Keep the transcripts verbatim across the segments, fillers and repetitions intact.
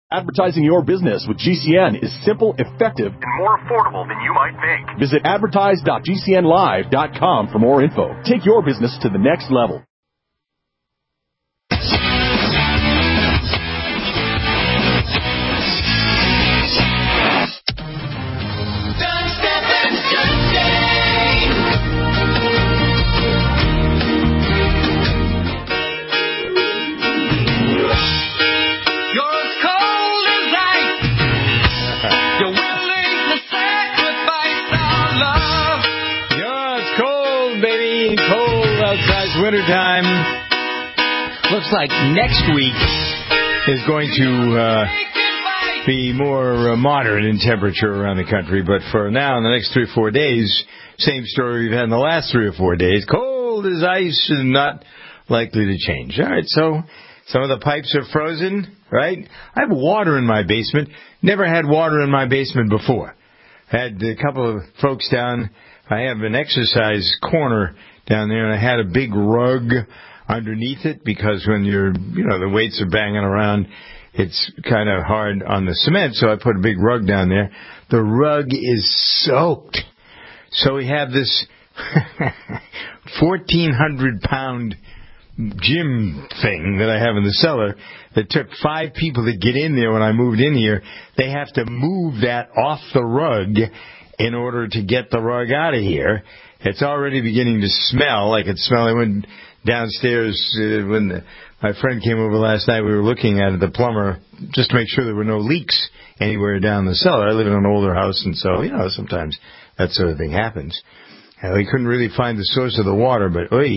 Advertising your business with G C N is simple, effective, and more affordable than you might think. Visit advertise dot g c n live dot com for more info. Take your business to the next level. Wintertime. Looks like next week is going to uh, be more uh, moderate in temperature around the country. But for now, in the next three or four days, same story we've had in the last three or four days. Cold as ice and not likely to change. All right, so some of the pipes are frozen, right? I have water in my basement. Never had water in my basement before. Had a couple of folks down. I have an exercise corner down there, and I had a big rug underneath it because when you're, you know, the weights are banging around, it's kind of hard on the cement, so I put a big rug down there. The rug is soaked. So we have this fourteen hundred pound gym thing that I have in the cellar that took five people to get in there when I moved in here. They have to move that off the rug in order to get the rug out of here. It's already beginning to smell like it smelled. I went downstairs uh, when the, my friend came over last night. We were looking at it, the plumber, just to make sure there were no leaks anywhere down the cellar. I live in an older house, and so, you know, sometimes that sort of thing happens. And we couldn't really find the source of the water, but, oy,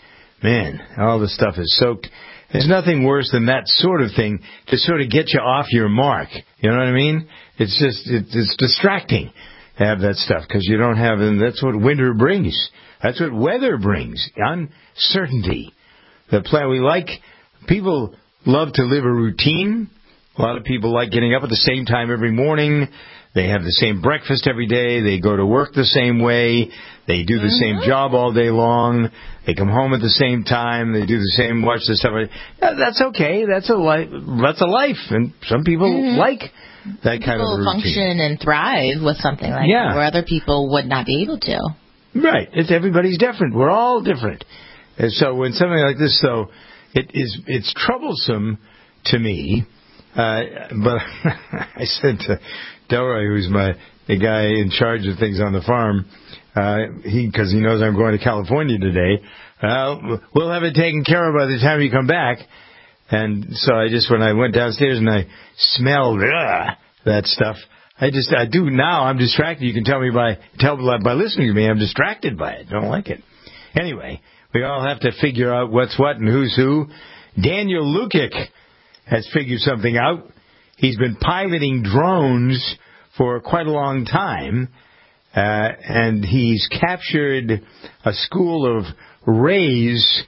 man, all the stuff is soaked. There's nothing worse than that sort of thing to sort of get you off your mark. You know what I mean? It's just, it, it's distracting. Have that stuff because you don't have, and that's what winter brings. That's what weather brings. Uncertainty. The plan we like, people love to live a routine. A lot of people like getting up at the same time every morning. They have the same breakfast every day. They go to work the same way. They do the mm-hmm. same job all day long. They come home at the same time. They do the same, watch the stuff. That's okay. That's a life. That's a life, and some people mm-hmm. like that people kind of routine. Function and thrive with something like yeah. that, where other people would not be able to. Right. It's everybody's different. We're all different. And so when something like this, though, it is it's troublesome to me. Uh, but I said to Delroy, who's my the guy in charge of things on the farm, uh, he because he knows I'm going to California today. Uh, we'll have it taken care of by the time you come back. And so I just, when I went downstairs and I smelled ugh, that stuff, I just, I do now, I'm distracted. You can tell me by, tell by listening to me, I'm distracted by it. Don't like it. Anyway, we all have to figure out what's what and who's who. Daniel Lukic has figured something out. He's been piloting drones for quite a long time, uh, and he's captured a school of rays.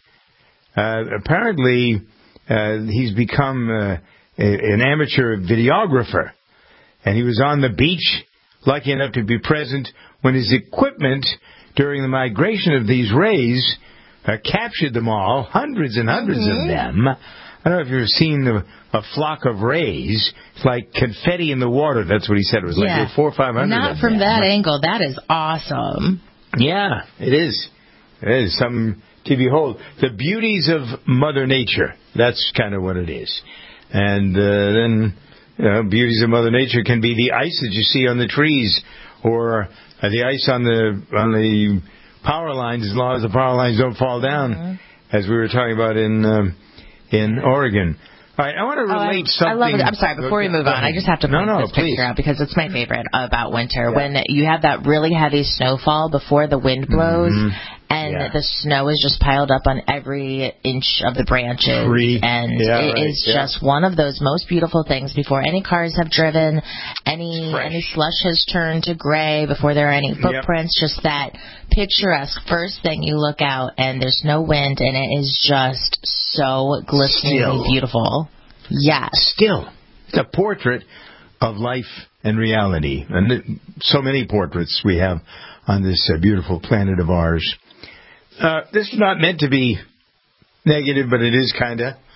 Uh, apparently, Uh, he's become uh, a, an amateur videographer, and he was on the beach, lucky enough to be present when his equipment during the migration of these rays uh, captured them all, hundreds and hundreds mm-hmm. of them. I don't know if you've ever seen a, a flock of rays. It's like confetti in the water. That's what he said. It was yeah. like four or five hundred. Not from them. that angle. That is awesome. Yeah, it is. It is something to behold. The beauties of Mother Nature. That's kind of what it is. And uh, then, you know, beauties of Mother Nature can be the ice that you see on the trees, or uh, the ice on the on the power lines, as long as the power lines don't fall down, mm-hmm. as we were talking about in um, in Oregon. All right, I want to relate oh, I, something. I love it. I'm sorry, before we move on, I just have to point no, no, this please. picture out because it's my favorite about winter. Yeah. When you have that really heavy snowfall before the wind blows, mm-hmm. and yeah. the snow is just piled up on every inch of the branches. Tree. And yeah, it right, is yeah. just one of those most beautiful things before any cars have driven, any any slush has turned to gray, before there are any footprints. Yep. Just that picturesque first thing you look out, and there's no wind, and it is just so glisteningly Still. beautiful. Yes. Still, it's a portrait of life and reality. And so many portraits we have on this uh, beautiful planet of ours. Uh, this is not meant to be negative, but it is kind of.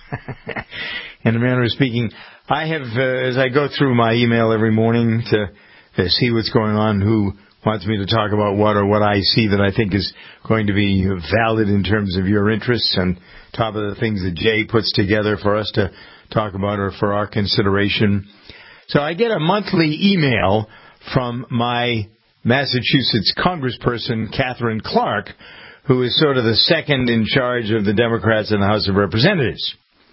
in a manner of speaking. I have, uh, as I go through my email every morning to, to see what's going on, who wants me to talk about what, or what I see that I think is going to be valid in terms of your interests, and top of the things that Jay puts together for us to talk about or for our consideration. So I get a monthly email from my Massachusetts congressperson, Catherine Clark, who is sort of the second in charge of the Democrats in the House of Representatives.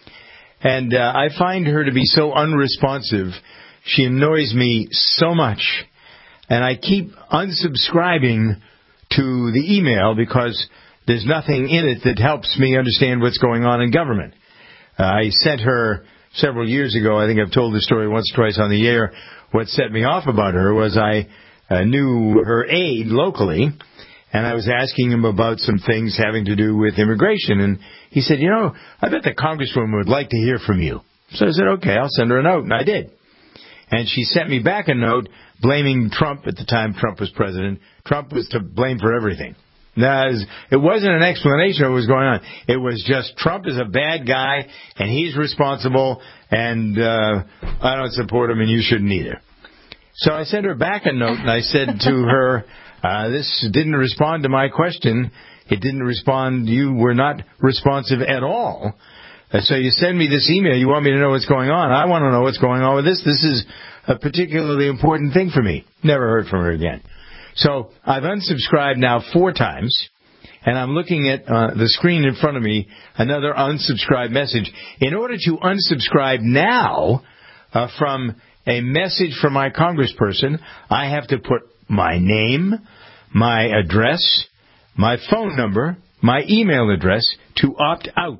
And uh, I find her to be so unresponsive. She annoys me so much. And I keep unsubscribing to the email because there's nothing in it that helps me understand what's going on in government. Uh, I sent her several years ago, I think I've told the story once or twice on the air, what set me off about her was I uh, knew her aide locally, and I was asking him about some things having to do with immigration. And he said, you know, I bet the congresswoman would like to hear from you. So I said, okay, I'll send her a note. And I did. And she sent me back a note blaming Trump at the time Trump was president. Trump was to blame for everything. Now, it wasn't an explanation of what was going on. It was just Trump is a bad guy, and he's responsible, and uh, I don't support him, and you shouldn't either. So I sent her back a note, and I said to her, uh, this didn't respond to my question. It didn't respond. You were not responsive at all. Uh, so you send me this email. You want me to know what's going on. I want to know what's going on with this. This is a particularly important thing for me. Never heard from her again. So I've unsubscribed now four times, and I'm looking at uh, the screen in front of me, another unsubscribe message. In order to unsubscribe now uh, from a message from my congressperson, I have to put my name, my address, my phone number, my email address to opt out,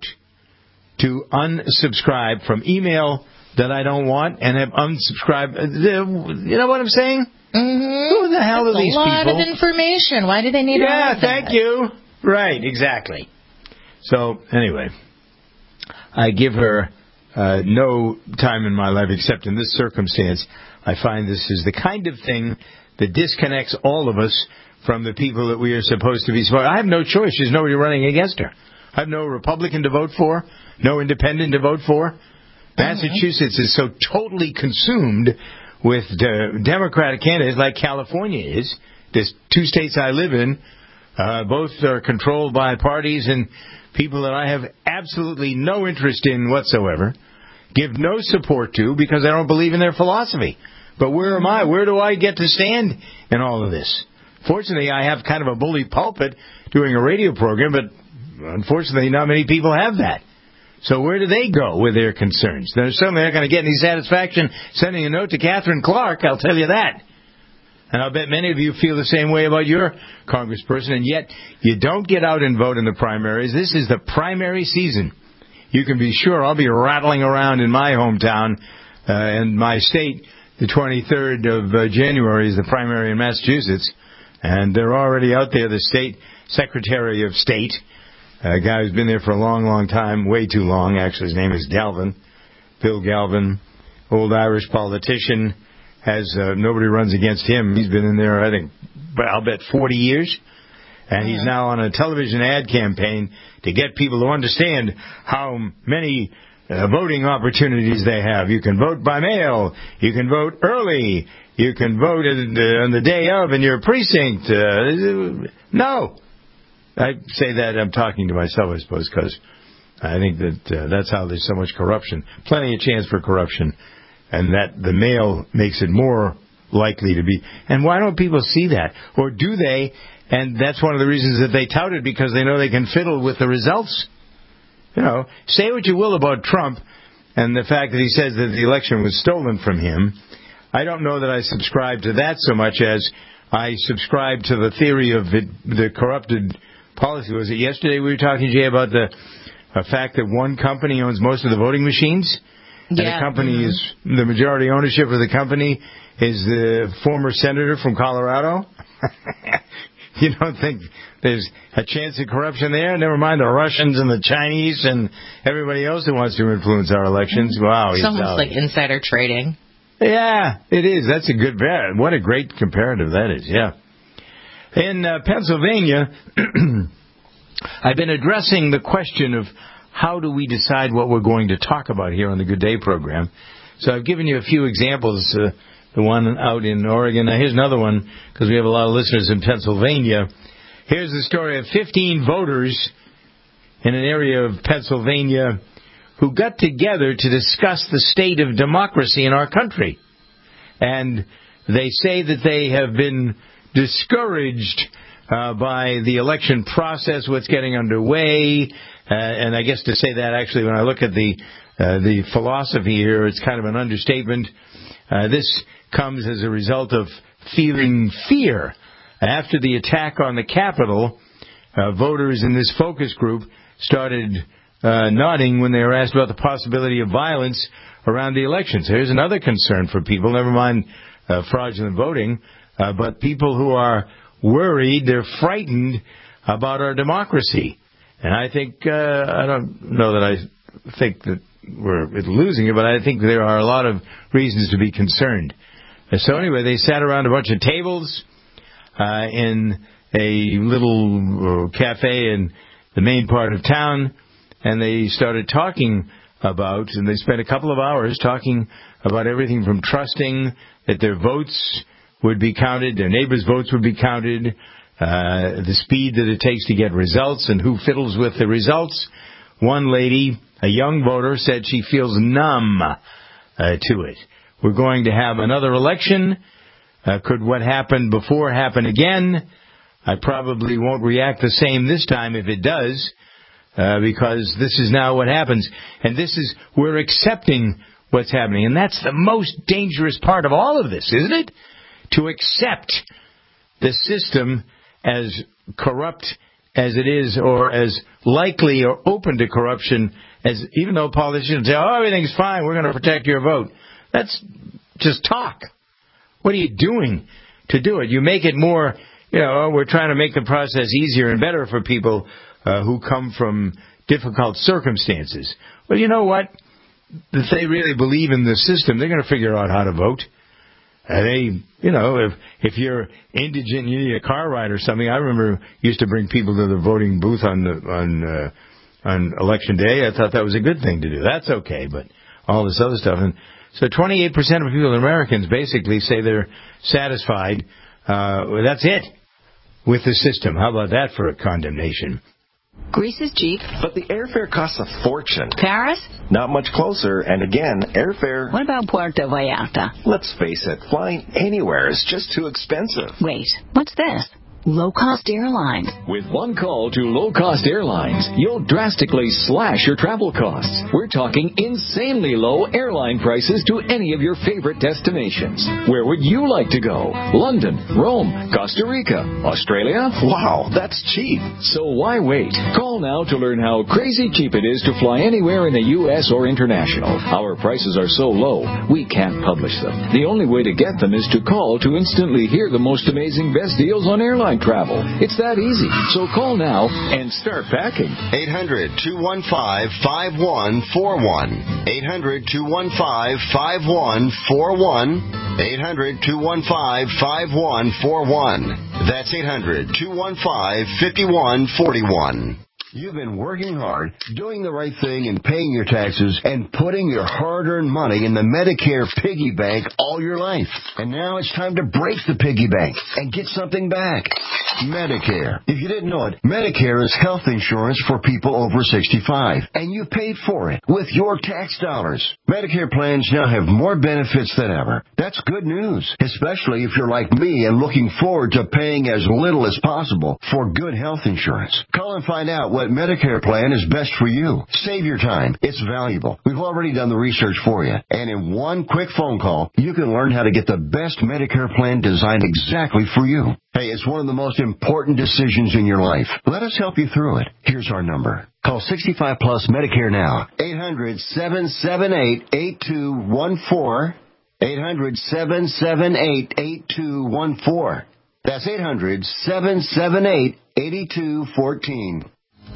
to unsubscribe from email that I don't want and have unsubscribed. You know what I'm saying? Mm-hmm. Who the hell That's are these people? A lot people? of information. Why do they need yeah, all of that? Yeah, thank you. Right, exactly. So, anyway, I give her uh, no time in my life except in this circumstance. I find this is the kind of thing that disconnects all of us from the people that we are supposed to be supporting. I have no choice. There's nobody running against her. I have no Republican to vote for, no independent to vote for. Mm-hmm. Massachusetts is so totally consumed with uh, Democratic candidates like California is. There's two states I live in. Uh, both are controlled by parties and people that I have absolutely no interest in whatsoever, give no support to because I don't believe in their philosophy. But where am I? Where do I get to stand in all of this? Fortunately, I have kind of a bully pulpit doing a radio program, but unfortunately not many people have that. So where do they go with their concerns? They're certainly not going to get any satisfaction sending a note to Catherine Clark, I'll tell you that. And I'll bet many of you feel the same way about your congressperson, and yet you don't get out and vote in the primaries. This is the primary season. You can be sure I'll be rattling around in my hometown uh, and my state. The twenty-third of uh, January is the primary in Massachusetts, and they're already out there, the state secretary of state, a guy who's been there for a long, long time, way too long, actually. His name is Galvin, Bill Galvin, old Irish politician, has uh, nobody runs against him. He's been in there, I think, I'll bet forty years, and he's now on a television ad campaign to get people to understand how many uh, voting opportunities they have. You can vote by mail, you can vote early, you can vote in, uh, on the day of in your precinct. Uh, no. I say that, I'm talking to myself, I suppose, because I think that uh, that's how there's so much corruption. Plenty of chance for corruption, and that the mail makes it more likely to be. And why don't people see that? Or do they? And that's one of the reasons that they tout it, because they know they can fiddle with the results. You know, say what you will about Trump and the fact that he says that the election was stolen from him. I don't know that I subscribe to that so much as I subscribe to the theory of it, the corrupted policy. Was it yesterday we were talking, Jay, about the uh, fact that one company owns most of the voting machines? And yeah. the company mm-hmm. is, the majority ownership of the company is the former senator from Colorado? You don't think there's a chance of corruption there? Never mind the Russians and the Chinese and everybody else who wants to influence our elections. Wow. It's almost like insider trading. Yeah, it is. That's a good bet. What a great comparative that is, yeah. In uh, Pennsylvania, I've been addressing the question of how do we decide what we're going to talk about here on the Good Day program? So I've given you a few examples, uh, the one out in Oregon. Now here's another one, because we have a lot of listeners in Pennsylvania. Here's the story of fifteen voters in an area of Pennsylvania who got together to discuss the state of democracy in our country. And they say that they have been discouraged uh, by the election process, what's getting underway. Uh, and I guess to say that, actually, when I look at the uh, the philosophy here, it's kind of an understatement. Uh, this comes as a result of feeling fear. After the attack on the Capitol, uh, voters in this focus group started uh, nodding when they were asked about the possibility of violence around the elections. Here's another concern for people, never mind uh, fraudulent voting, uh, but people who are worried, they're frightened about our democracy. And I think, uh, I don't know that I think that we're losing it, but I think there are a lot of reasons to be concerned. So anyway, they sat around a bunch of tables uh, in a little uh, cafe in the main part of town, and they started talking about, and they spent a couple of hours talking about everything from trusting that their votes would be counted, their neighbors' votes would be counted, uh, the speed that it takes to get results, and who fiddles with the results. One lady, a young voter, said she feels numb uh, to it. We're going to have another election. Uh, could what happened before happen again? I probably won't react the same this time if it does, uh, because this is now what happens. And this is, we're accepting what's happening. And that's the most dangerous part of all of this, isn't it? To accept the system as corrupt as it is, or as likely or open to corruption as, even though politicians say, oh, everything's fine, we're going to protect your vote. That's just talk. What are you doing to do it? You make it more, you know, we're trying to make the process easier and better for people uh, who come from difficult circumstances. Well, you know what? If they really believe in the system, they're going to figure out how to vote. Uh, they, you know, if if you're indigent, you need a car ride or something. I remember used to bring people to the voting booth on the, on uh, on election day. I thought that was a good thing to do. That's okay, but all this other stuff. And so twenty-eight percent of people, Americans, basically say they're satisfied. Uh, well, that's it with the system. How about that for a condemnation? Greece is cheap. But the airfare costs a fortune. Paris? Not much closer, and again, airfare... What about Puerto Vallarta? Let's face it, flying anywhere is just too expensive. Wait, what's this? Low-cost airlines. With one call to low-cost airlines, you'll drastically slash your travel costs. We're talking insanely low airline prices to any of your favorite destinations. Where would you like to go? London, Rome, Costa Rica, Australia? Wow, that's cheap. So why wait? Call now to learn how crazy cheap it is to fly anywhere in the U S or international. Our prices are so low, we can't publish them. The only way to get them is to call to instantly hear the most amazing best deals on airline travel. It's that easy. So call now and start packing. eight hundred, two one five, five one four one. eight hundred, two one five, five one four one. eight hundred, two one five, five one four one. That's eight hundred, two one five, five one four one. You've been working hard, doing the right thing, and paying your taxes, and putting your hard-earned money in the Medicare piggy bank all your life. And now it's time to break the piggy bank and get something back. Medicare. If you didn't know it, Medicare is health insurance for people over sixty-five, and you paid for it with your tax dollars. Medicare plans now have more benefits than ever. That's good news, especially if you're like me and looking forward to paying as little as possible for good health insurance. Call and find out what Medicare plan is best for you. Save your time. It's valuable. We've already done the research for you. And in one quick phone call, you can learn how to get the best Medicare plan designed exactly for you. Hey, it's one of the most important decisions in your life. Let us help you through it. Here's our number. Call sixty-five plus Medicare now. eight hundred, seven seven eight, eight two one four. eight hundred, seven seven eight, eight two one four. That's eight hundred, seven seven eight, eight two one four.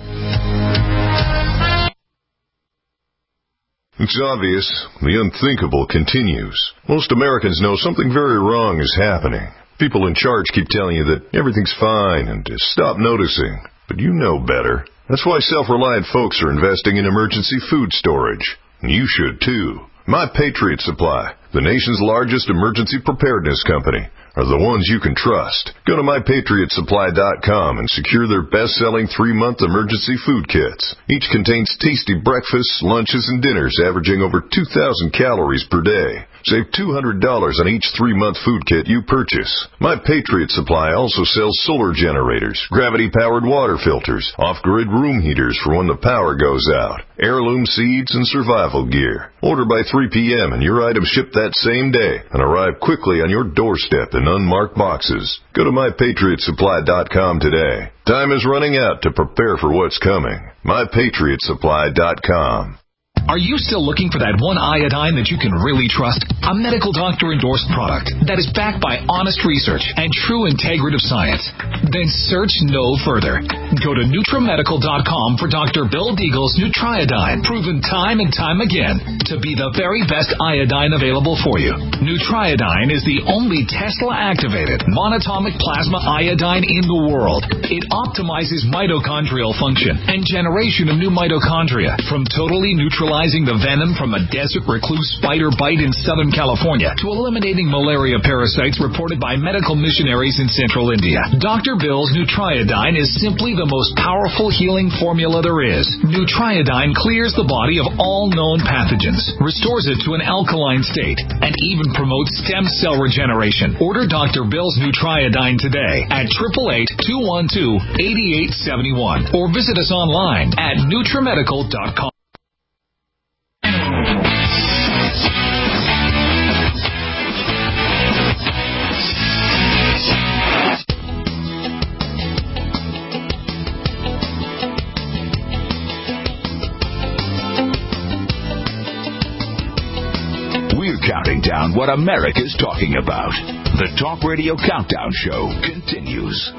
It's obvious. The unthinkable continues. Most Americans know something very wrong is happening. People in charge keep telling you that everything's fine and to stop noticing. but you know better. That's why self-reliant folks are investing in emergency food storage. And you should, too. My Patriot Supply, the nation's largest emergency preparedness company, are the ones you can trust. Go to my patriot supply dot com and secure their best-selling three-month emergency food kits. Each contains tasty breakfasts, lunches, and dinners averaging over two thousand calories per day. Save two hundred dollars on each three-month food kit you purchase. My Patriot Supply also sells solar generators, gravity-powered water filters, off-grid room heaters for when the power goes out, heirloom seeds, and survival gear. Order by three p.m. and your items ship that same day and arrive quickly on your doorstep in unmarked boxes. Go to my patriot supply dot com today. Time is running out to prepare for what's coming. my patriot supply dot com. Are you still looking for that one iodine that you can really trust? A medical doctor-endorsed product that is backed by honest research and true integrative science? Then search no further. Go to Nutramedical dot com for Doctor Bill Deagle's Nutriodine, proven time and time again to be the very best iodine available for you. Nutriodine is the only Tesla-activated monatomic plasma iodine in the world. It optimizes mitochondrial function and generation of new mitochondria from totally neutralizing the venom from a desert recluse spider bite in Southern California to eliminating malaria parasites reported by medical missionaries in central India. Doctor Bill's Nutriodine is simply the most powerful healing formula there is. Nutriodine clears the body of all known pathogens, restores it to an alkaline state, and even promotes stem cell regeneration. Order Doctor Bill's Nutriodine today at eight eight eight, two one two, eight eight seven one or visit us online at Nutramedical dot com. Counting down what America's talking about. The Talk Radio Countdown Show continues.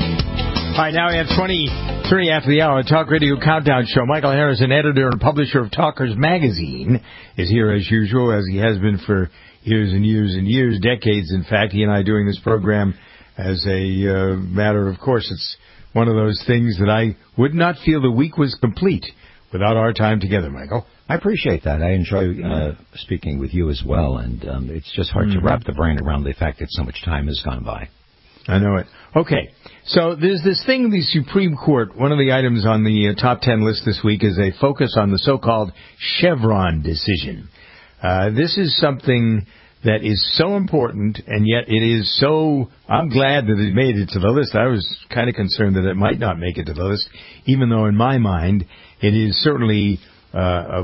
All right, now we have twenty-three after the hour. Talk Radio Countdown Show. Michael Harrison, editor and publisher of Talkers Magazine, is here as usual, as he has been for years and years and years, decades, in fact. He and I doing this program as a uh, matter of course. It's one of those things that I would not feel the week was complete without our time together, Michael. I appreciate that. I enjoy uh, speaking with you as well, and um, it's just hard mm-hmm. to wrap the brain around the fact that so much time has gone by. I know it. Okay, so there's this thing, the Supreme Court, one of the items on the uh, top ten list this week is a focus on the so-called Chevron decision. Uh, this is something that is so important, and yet it is so, I'm glad that it made it to the list. I was kind of concerned that it might not make it to the list, even though in my mind it is certainly uh,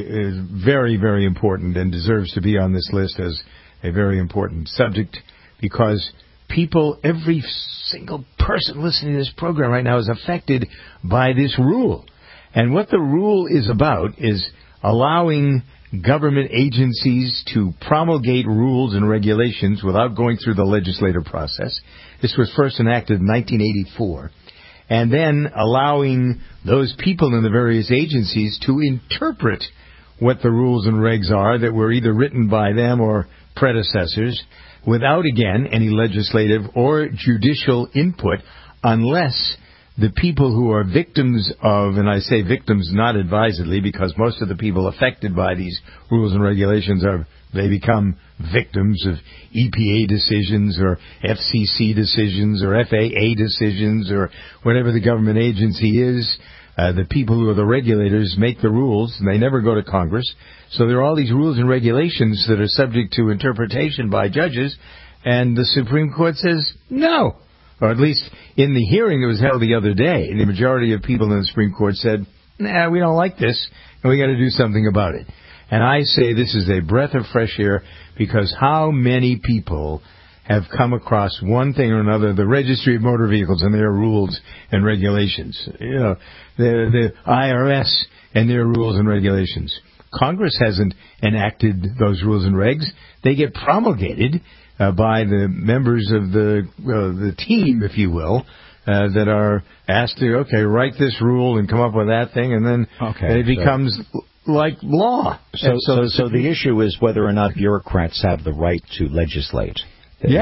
very, very important and deserves to be on this list as a very important subject, because people, every single person listening to this program right now is affected by this rule. And what the rule is about is allowing government agencies to promulgate rules and regulations without going through the legislative process. This was first enacted in nineteen eighty-four. And then allowing those people in the various agencies to interpret what the rules and regs are that were either written by them or predecessors without, again, any legislative or judicial input, unless the people who are victims of, and I say victims not advisedly, because most of the people affected by these rules and regulations are, they become victims of E P A decisions or F C C decisions or F A A decisions or whatever the government agency is. Uh, the people who are the regulators make the rules, and they never go to Congress. So there are all these rules and regulations that are subject to interpretation by judges, and the Supreme Court says no. Or at least in the hearing that was held the other day, the majority of people in the Supreme Court said, nah, we don't like this, and we got to do something about it. And I say this is a breath of fresh air, because how many people have come across one thing or another, the Registry of Motor Vehicles and their rules and regulations, you know, the, the I R S and their rules and regulations. Congress hasn't enacted those rules and regs. They get promulgated uh, by the members of the uh, the team, if you will, uh, that are asked to, okay, write this rule and come up with that thing, and then okay, it becomes so, like law. So, so, so, so the issue is whether or not bureaucrats have the right to legislate. Yeah.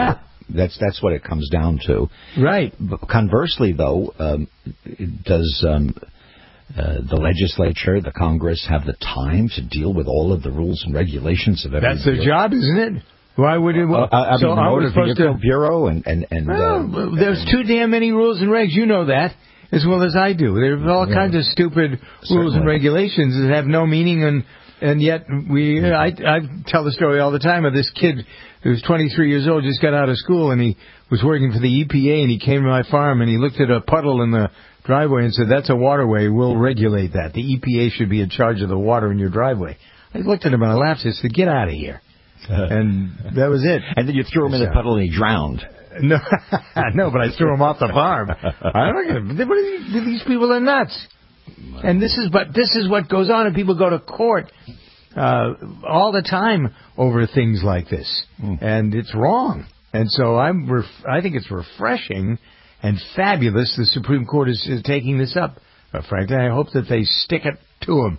That's that's what it comes down to. Right. But conversely, though, um, does um, uh, the legislature, the Congress, have the time to deal with all of the rules and regulations of every That's their bureau? job, isn't it? Why would it? Uh, I so mean, the are we Motor supposed Vehicle to? Bureau and and and Well, uh, there's and, too damn many rules and regs. You know that as well as I do. There's all yeah. kinds of stupid Certainly. rules and regulations that have no meaning, and and yet we. I I tell the story all the time of this kid who was twenty-three years old, just got out of school, and he was working for the E P A, and he came to my farm, and he looked at a puddle in the driveway and said, "That's a waterway. We'll regulate that. The E P A should be in charge of the water in your driveway." I looked at him and I laughed. I said, "Get out of here." And that was it. And then you threw him in the puddle and he drowned. No, no, but I threw him off the farm. I'm not gonna. What are these, these people are nuts. And this is, but this is what goes on, and people go to court uh, all the time over things like this, mm. and it's wrong. And so I'm, ref- I think it's refreshing and fabulous. The Supreme Court is, is taking this up. But frankly, I hope that they stick it to them.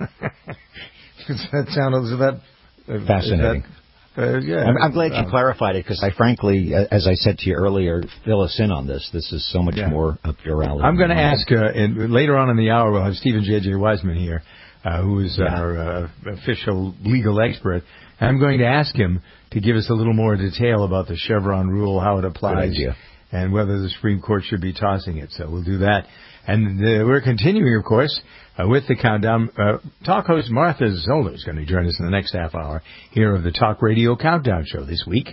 That sounds is that uh, fascinating. Is that, Uh, yeah, I'm, I'm glad you clarified it, because I frankly, as I said to you earlier, fill us in on this. This is so much yeah. more up your alley. I'm going to ask, uh, and later on in the hour, we'll have Stephen J J. Wiseman here, uh, who is yeah. our uh, official legal expert. I'm going to ask him to give us a little more detail about the Chevron rule, how it applies, and whether the Supreme Court should be tossing it. So we'll do that. And uh, we're continuing, of course, uh, with the countdown. Uh, talk host Martha Zoller is going to join us in the next half hour here of the Talk Radio Countdown Show this week.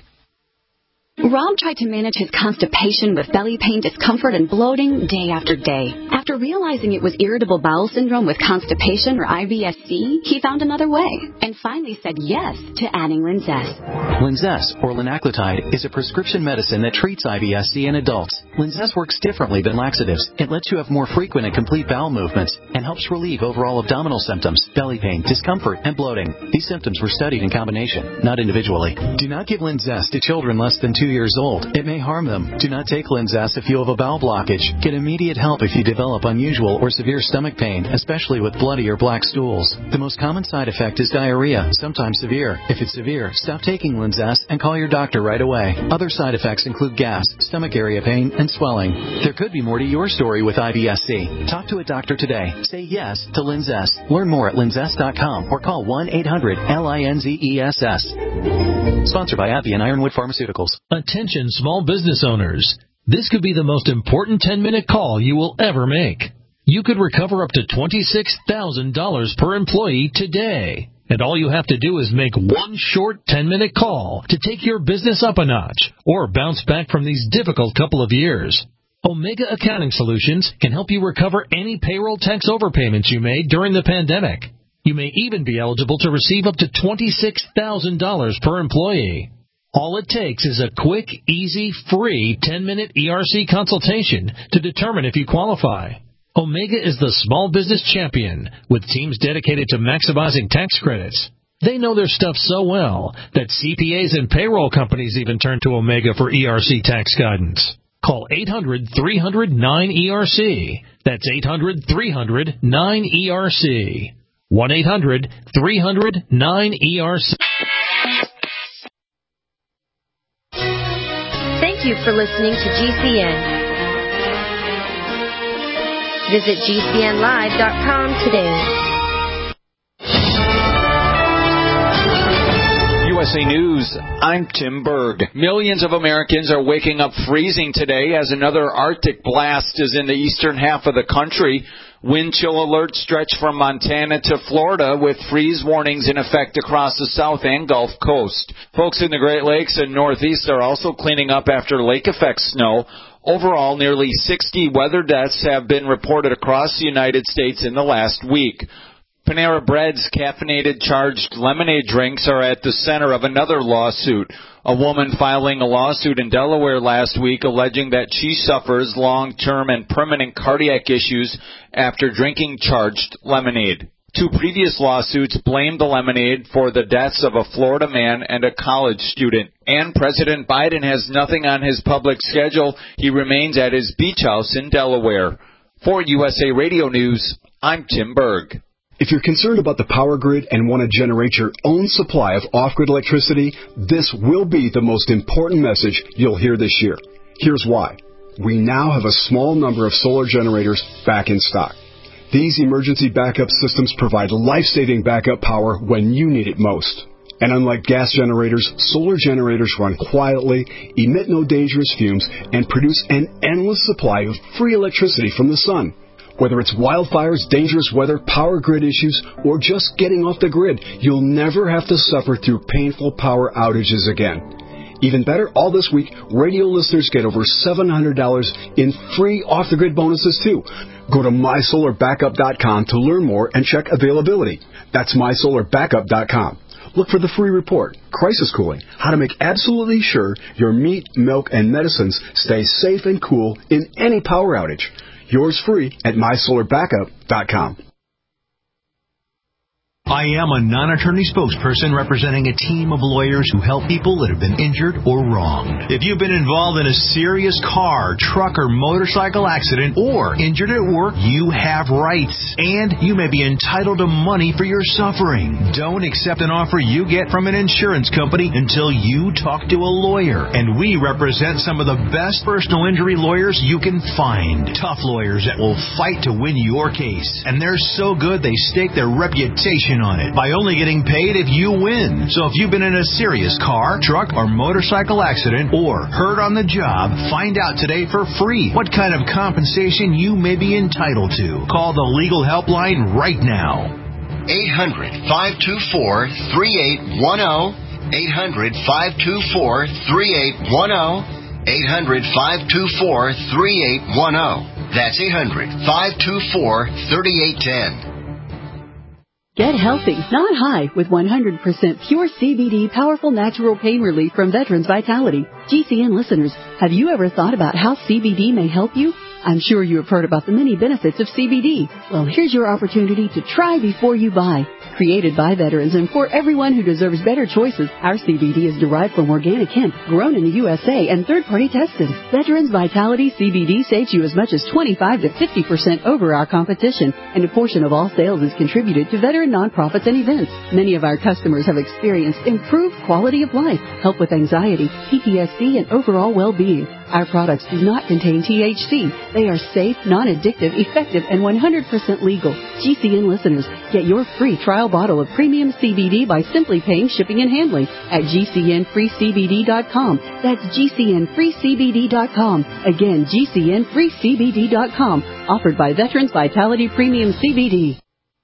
Rob tried to manage his constipation with belly pain, discomfort, and bloating day after day. After realizing it was irritable bowel syndrome with constipation, or I B S C, he found another way and finally said yes to adding Linzess. Linzess, or linaclotide, is a prescription medicine that treats I B S C in adults. Linzess works differently than laxatives. It lets you have more frequent and complete bowel movements and helps relieve overall abdominal symptoms, belly pain, discomfort, and bloating. These symptoms were studied in combination, not individually. Do not give Linzess to children less than two years old. It may harm them. Do not take Linzess if you have a bowel blockage. Get immediate help if you develop unusual or severe stomach pain, especially with bloody or black stools. The most common side effect is diarrhea, sometimes severe. If it's severe, stop taking Linzess and call your doctor right away. Other side effects include gas, stomach area pain, and swelling. There could be more to your story with I B S C. Talk to a doctor today. Say yes to Linzess. Learn more at linzess dot com or call one eight hundred L I N Z E S S. Sponsored by AbbVie and Ironwood Pharmaceuticals. Attention small business owners. This could be the most important ten-minute call you will ever make. You could recover up to twenty-six thousand dollars per employee today. And all you have to do is make one short ten-minute call to take your business up a notch or bounce back from these difficult couple of years. Omega Accounting Solutions can help you recover any payroll tax overpayments you made during the pandemic. You may even be eligible to receive up to twenty-six thousand dollars per employee. All it takes is a quick, easy, free ten-minute E R C consultation to determine if you qualify. Omega is the small business champion with teams dedicated to maximizing tax credits. They know their stuff so well that C P As and payroll companies even turn to Omega for E R C tax guidance. Call eight hundred three hundred nine E R C. That's eight hundred three hundred nine E R C. one eight hundred three hundred nine E R C. Thank you for listening to G C N. Visit G C N live dot com today. U S A News, I'm Tim Berg. Millions of Americans are waking up freezing today as another Arctic blast is in the eastern half of the country. Wind chill alerts stretch from Montana to Florida with freeze warnings in effect across the South and Gulf Coast. Folks in the Great Lakes and Northeast are also cleaning up after lake effect snow. Overall, nearly sixty weather deaths have been reported across the United States in the last week. Panera Bread's caffeinated charged lemonade drinks are at the center of another lawsuit. A woman filing a lawsuit in Delaware last week alleging that she suffers long-term and permanent cardiac issues after drinking charged lemonade. Two previous lawsuits blamed the lemonade for the deaths of a Florida man and a college student. And President Biden has nothing on his public schedule. He remains at his beach house in Delaware. For U S A Radio News, I'm Tim Berg. If you're concerned about the power grid and want to generate your own supply of off-grid electricity, this will be the most important message you'll hear this year. Here's why. We now have a small number of solar generators back in stock. These emergency backup systems provide life-saving backup power when you need it most. And unlike gas generators, solar generators run quietly, emit no dangerous fumes, and produce an endless supply of free electricity from the sun. Whether it's wildfires, dangerous weather, power grid issues, or just getting off the grid, you'll never have to suffer through painful power outages again. Even better, all this week, radio listeners get over seven hundred dollars in free off-the-grid bonuses, too. Go to my solar backup dot com to learn more and check availability. That's my solar backup dot com. Look for the free report, Crisis Cooling, how to make absolutely sure your meat, milk, and medicines stay safe and cool in any power outage. Yours free at my solar backup dot com. I am a non-attorney spokesperson representing a team of lawyers who help people that have been injured or wronged. If you've been involved in a serious car, truck, or motorcycle accident or injured at work, you have rights, and you may be entitled to money for your suffering. Don't accept an offer you get from an insurance company until you talk to a lawyer, and we represent some of the best personal injury lawyers you can find. Tough lawyers that will fight to win your case, and they're so good they stake their reputation on it by only getting paid if you win. So if you've been in a serious car, truck, or motorcycle accident or hurt on the job, find out today for free what kind of compensation you may be entitled to. Call the legal helpline right now. eight hundred, five two four, three eight one zero. eight hundred, five two four, three eight one zero. eight hundred, five two four, three eight one zero. That's eight hundred, five two four, three eight one zero. Get healthy, not high, with one hundred percent pure C B D powerful natural pain relief from Veterans Vitality. G C N listeners, have you ever thought about how C B D may help you? I'm sure you have heard about the many benefits of C B D. Well, here's your opportunity to try before you buy. Created by veterans and for everyone who deserves better choices, our C B D is derived from organic hemp, grown in the U S A, and third-party tested. Veterans Vitality C B D saves you as much as twenty-five to fifty percent over our competition, and a portion of all sales is contributed to veteran nonprofits and events. Many of our customers have experienced improved quality of life, help with anxiety, P T S D, and overall well-being. Our products do not contain T H C. They are safe, non-addictive, effective, and one hundred percent legal. G C N listeners, get your free trial bottle of premium C B D by simply paying shipping and handling at G C N free C B D dot com. That's G C N free C B D dot com. Again, G C N free C B D dot com. Offered by Veterans Vitality Premium C B D.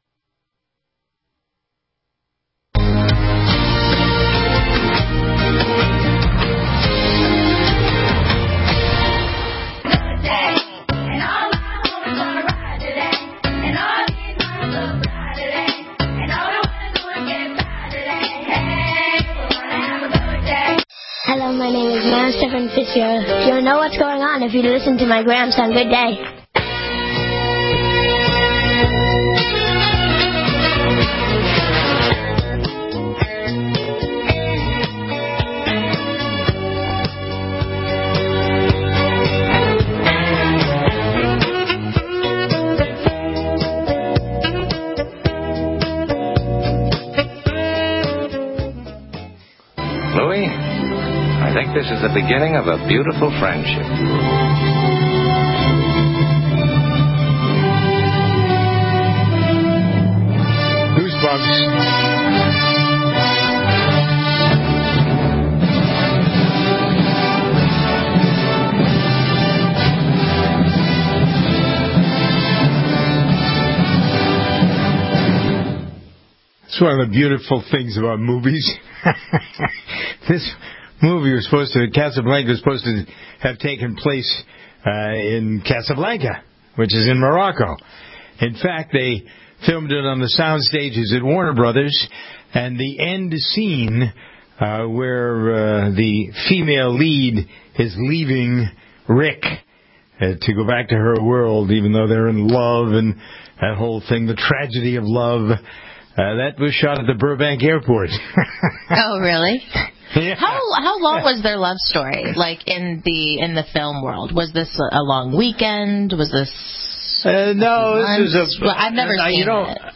Hello, my name is Man Stephen Fitzgerald. You'll know what's going on if you listen to my grandson. Good day. Louis, I think this is the beginning of a beautiful friendship. Goosebumps. It's one of the beautiful things about movies. This movie was supposed to, Casablanca was supposed to have taken place uh, in Casablanca, which is in Morocco. In fact, they filmed it on the sound stages at Warner Brothers, and the end scene uh, where uh, the female lead is leaving Rick uh, to go back to her world, even though they're in love, and that whole thing, the tragedy of love. Uh, that was shot at the Burbank Airport. Oh, really? Yeah. How how long was their love story? Like in the in the film world, was this a long weekend? Was this? Uh, no, this is a. Well, I've never uh, seen you know, it.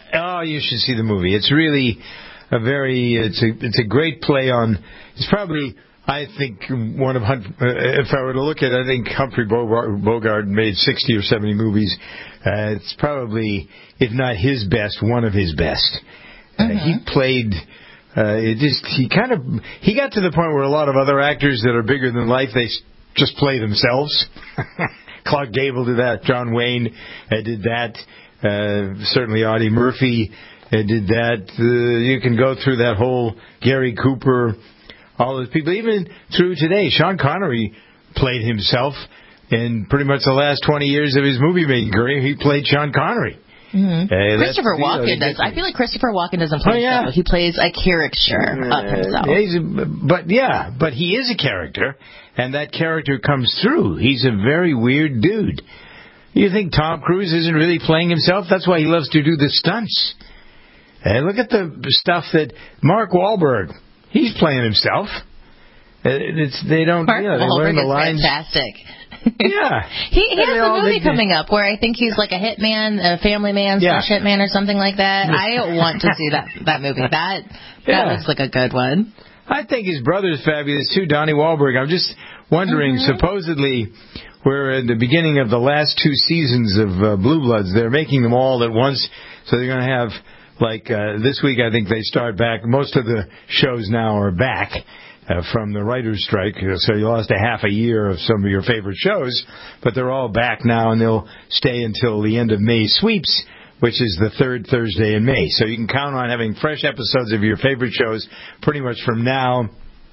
Oh, you should see the movie. It's really a very, it's a, it's a great play on, it's probably, I think, one of, uh, if I were to look at it, I think Humphrey Bogart made sixty or seventy movies. Uh, it's probably, if not his best, one of his best. Uh, mm-hmm. He played, uh, it just, he kind of, he got to the point where a lot of other actors that are bigger than life, they just play themselves. Clark Gable did that. John Wayne uh, did that. Uh, certainly Audie Murphy uh, did that. Uh, you can go through that whole Gary Cooper, all those people. Even through today, Sean Connery played himself. In pretty much the last twenty years of his movie-making career, he played Sean Connery. Mm-hmm. Uh, Christopher Walken you know, does. I feel like Christopher Walken doesn't play oh, yeah. himself. He plays a caricature uh, of himself. He's a, but yeah, but he is a character, and that character comes through. He's a very weird dude. You think Tom Cruise isn't really playing himself? That's why he loves to do the stunts. Uh, look at the stuff that Mark Wahlberg, he's playing himself. Uh, it's they don't. Mark you know, they Wahlberg learn the is lines. Fantastic. Yeah. he, he has a movie coming up where I think he's like a hitman, a family man slash yeah. hitman or something like that. I want to see that that movie. That that yeah. looks like a good one. I think his brother's fabulous too, Donnie Wahlberg. I'm just wondering, mm-hmm. supposedly we're at the beginning of the last two seasons of uh, Blue Bloods. They're making them all at once, so they're going to have, like, uh, this week I think they start back. Most of the shows now are back. Uh, from the writer's strike, so you lost a half a year of some of your favorite shows, but they're all back now, and they'll stay until the end of May sweeps, which is the third Thursday in May. So you can count on having fresh episodes of your favorite shows pretty much from now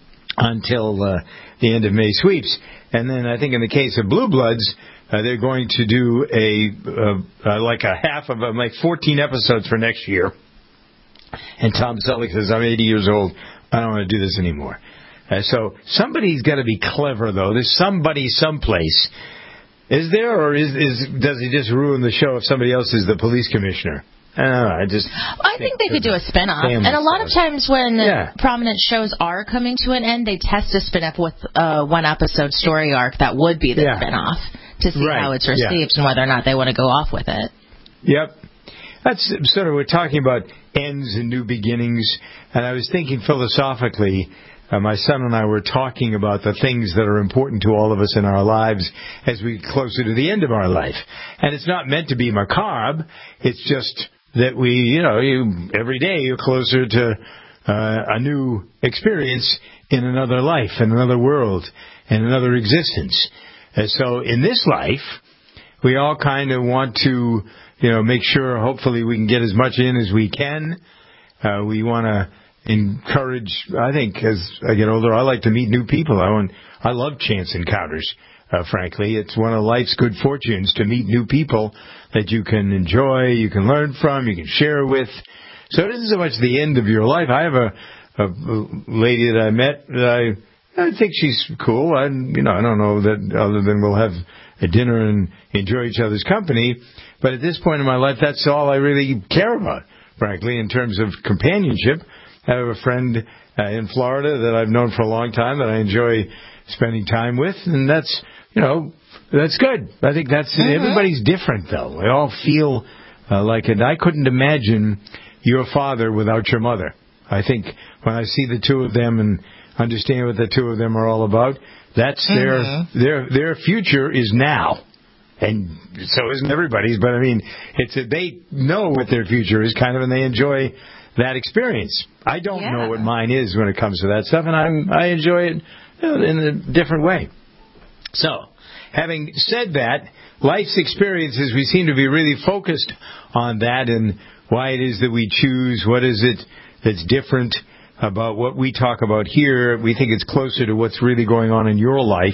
until uh, the end of May sweeps. And then I think in the case of Blue Bloods, uh, they're going to do a uh, uh, like a half of them, like fourteen episodes for next year. And Tom Selleck says, I'm eighty years old. I don't want to do this anymore. Uh, so somebody's got to be clever, though. There's somebody someplace. Is there, or is, is does he just ruin the show if somebody else is the police commissioner? I don't know. I just. I think, think they could do a spinoff. And a lot of times when yeah. prominent shows are coming to an end, they test a spinoff with a one episode story arc that would be the yeah. spinoff to see right. how it's received yeah. and whether or not they want to go off with it. Yep. That's sort of, we're talking about ends and new beginnings, and I was thinking philosophically. Uh, my son and I were talking about the things that are important to all of us in our lives as we get closer to the end of our life. And it's not meant to be macabre. It's just that we, you know, you, every day you're closer to uh, a new experience in another life, in another world, in another existence. And so in this life, we all kind of want to, you know, make sure hopefully we can get as much in as we can. Uh, we want to encourage, I think, as I get older, I like to meet new people. I want, I love chance encounters, uh, frankly. It's one of life's good fortunes to meet new people that you can enjoy, you can learn from, you can share with. So it isn't so much the end of your life. I have a, a lady that I met that I, I think she's cool. I, you know, I don't know that other than we'll have a dinner and enjoy each other's company. But at this point in my life, that's all I really care about, frankly, in terms of companionship. I have a friend uh, in Florida that I've known for a long time that I enjoy spending time with, and that's, you know, that's good. I think that's, mm-hmm. everybody's different, though. We all feel uh, like it. I couldn't imagine your father without your mother. I think when I see the two of them and understand what the two of them are all about, that's mm-hmm. their, their, their future is now. And so isn't everybody's, but I mean, it's a, they know what their future is kind of, and they enjoy that experience. I don't yeah. know what mine is when it comes to that stuff, and I'm, I enjoy it in a different way. So, having said that, life's experiences, we seem to be really focused on that and why it is that we choose, what is it that's different about what we talk about here. We think it's closer to what's really going on in your life.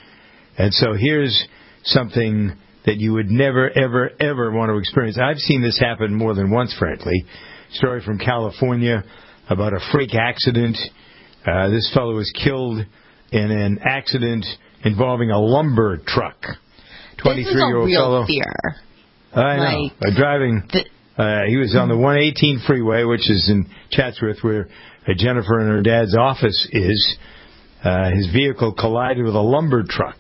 And so here's something that you would never, ever, ever want to experience. I've seen this happen more than once, frankly. Story from California about a freak accident. Uh, this fellow was killed in an accident involving a lumber truck. twenty-three-year-old this is a real fellow. fear. I know. Like, uh, driving. The, uh, he was on the one eighteen freeway, which is in Chatsworth, where uh, Jennifer and her dad's office is. Uh, his vehicle collided with a lumber truck.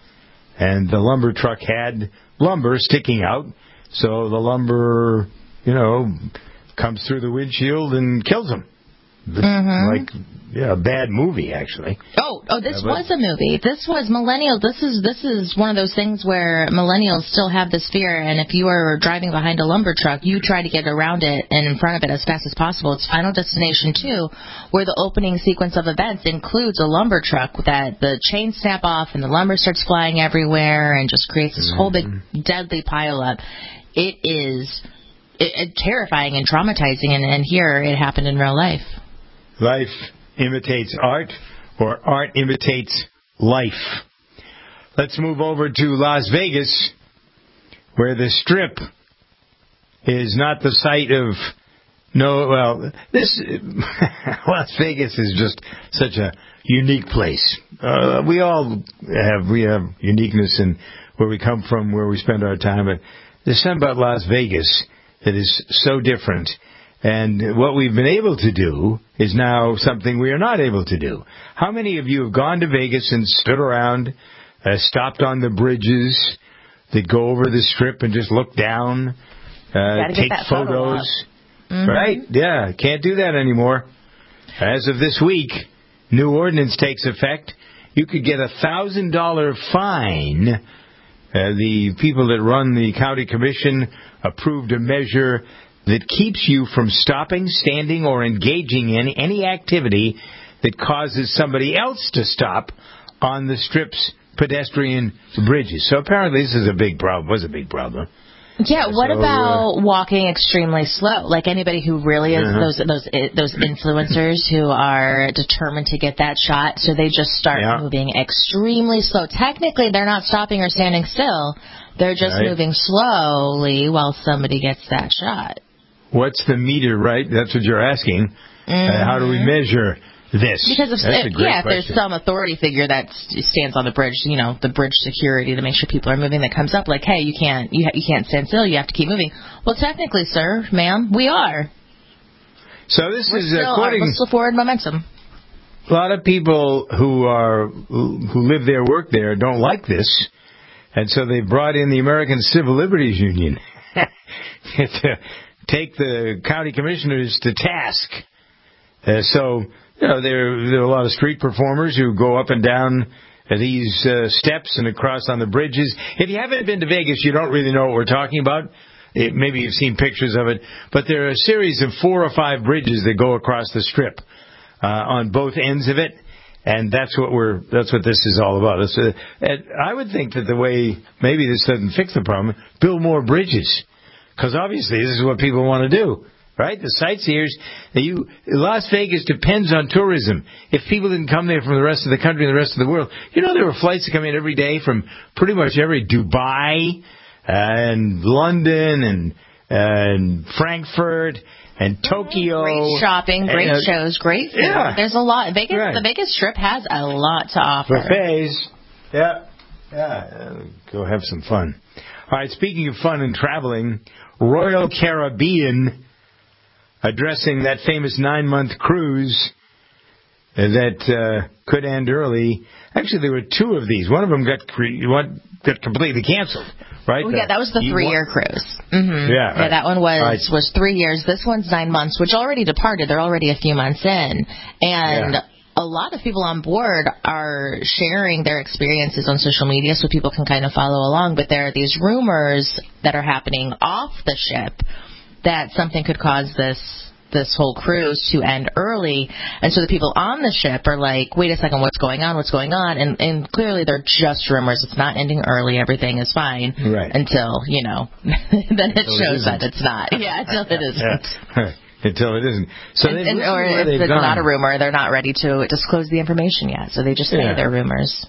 And the lumber truck had lumber sticking out. So the lumber, you know, comes through the windshield and kills them. Mm-hmm. Like, yeah, a bad movie, actually. Oh, oh, this Uh, but- was a movie. This was millennial. This is this is one of those things where millennials still have this fear, and if you are driving behind a lumber truck, you try to get around it and in front of it as fast as possible. It's Final Destination two, where the opening sequence of events includes a lumber truck that the chains snap off and the lumber starts flying everywhere and just creates this mm-hmm. whole big deadly pileup. It is it, it, terrifying and traumatizing, and, and here it happened in real life. Life imitates art, or art imitates life. Let's move over to Las Vegas, where the Strip is not the site of no. Well, this Las Vegas is just such a unique place. Uh, we all have we have uniqueness in where we come from, where we spend our time, but there's something about Las Vegas that is so different. And what we've been able to do is now something we are not able to do. How many of you have gone to Vegas and stood around, uh, stopped on the bridges that go over the Strip and just look down, uh, take photos? Mm-hmm. Right? Yeah, can't do that anymore. As of this week, new ordinance takes effect. You could get a one thousand dollars fine. Uh, the people that run the county commission approved a measure that keeps you from stopping, standing, or engaging in any activity that causes somebody else to stop on the Strip's pedestrian bridges. So apparently this is a big problem, was a big problem. Yeah, what so, about uh, walking extremely slow? Like anybody who really is uh-huh. those those those influencers who are determined to get that shot, so they just start yeah. moving extremely slow. Technically, they're not stopping or standing still. They're just right. moving slowly while somebody gets that shot. What's the meter, right? That's what you're asking. Mm-hmm. Uh, how do we measure this? Because if, That's a great yeah, if question. there's some authority figure that stands on the bridge, you know, the bridge security to make sure people are moving, that comes up like, hey, you can't, you, ha- you can't stand still, you have to keep moving. Well, technically, sir, ma'am, we are. So this We're is still, according. We're still forward momentum. A lot of people who are who live there, work there, don't like this, and so they brought in the American Civil Liberties Union to take the county commissioners to task. Uh, so, you know, there, there are a lot of street performers who go up and down uh, these uh, steps and across on the bridges. If you haven't been to Vegas, you don't really know what we're talking about. It, maybe you've seen pictures of it. But there are a series of four or five bridges that go across the Strip uh, on both ends of it. And that's what we're. That's what this is all about. It's a, and I would think that the way maybe this doesn't fix the problem, build more bridges. Because obviously this is what people want to do, right? The sightseers, you, Las Vegas depends on tourism. If people didn't come there from the rest of the country and the rest of the world, you know there were flights that come in every day from pretty much every Dubai and London and and Frankfurt and Tokyo. Great shopping, great and, uh, shows, great food. Yeah. There's a lot. Vegas, right. The Vegas Strip has a lot to offer. Buffets. Yeah. Yeah. Uh, go have some fun. All right, speaking of fun and traveling, Royal Caribbean addressing that famous nine-month cruise that uh, could end early. Actually, there were two of these. One of them got cre- one got completely canceled, right? Oh, yeah, that was the three-year cruise. Mm-hmm. Yeah, right. yeah, that one was right. was three years. This one's nine months, which already departed. They're already a few months in, and. Yeah. A lot of people on board are sharing their experiences on social media so people can kind of follow along, but there are these rumors that are happening off the ship that something could cause this this whole cruise to end early. And so the people on the ship are like, wait a second, what's going on? What's going on? And, and clearly they're just rumors. It's not ending early. Everything is fine. Right. Until, you know, then it until shows it that it's not. Yeah, until it isn't. Yeah. Until it isn't. So and, and, or if it's gone. Not a rumor, they're not ready to disclose the information yet. So they just say yeah. they're rumors.